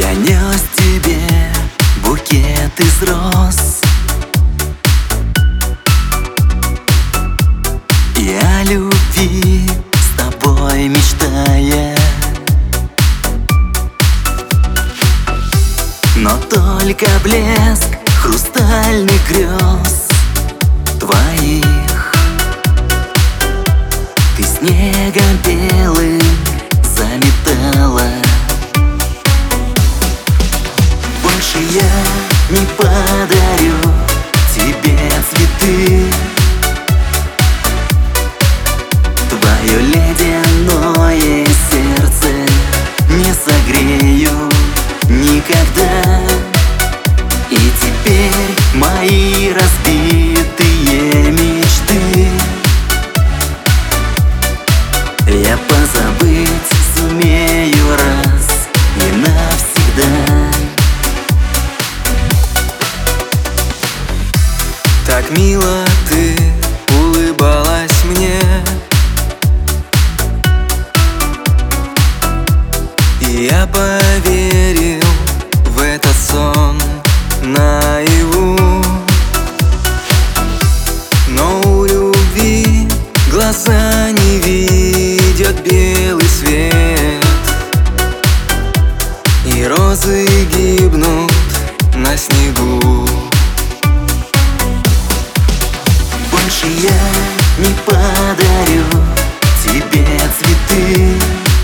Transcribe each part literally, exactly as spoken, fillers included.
Я нес тебе букет из роз и о любви с тобой мечтая, но только блеск хрустальных грез твоих ты снегом белым заметала. Больше я не подарю тебе цветы, твое ледяное сердце не согрею никогда. И теперь мои разбитые мечты я позабыть сумею раз и навсегда. Так мило ты улыбалась мне, и я поверил в этот сон наяву. Но у любви глаза не видят белый свет, и розы гибнут на снегу. Больше я не подарю тебе цветы,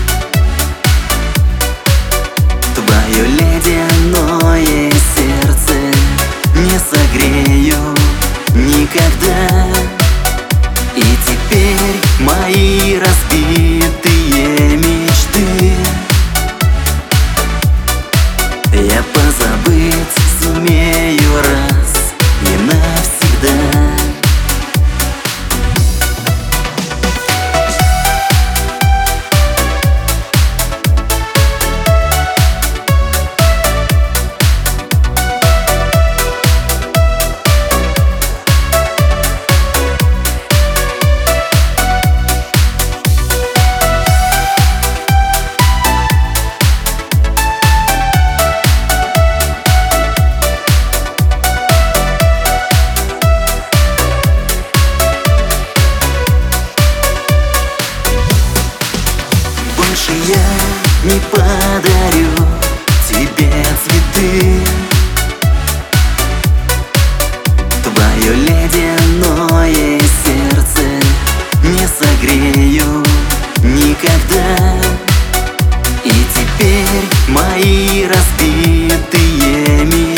твое ледяное сердце не согрею никогда. И теперь мои разбитые мечты я позабыть сумею раз и навсегда. Больше я не подарю тебе цветы, твое ледяное сердце не согрею никогда. И теперь мои разбитые мечты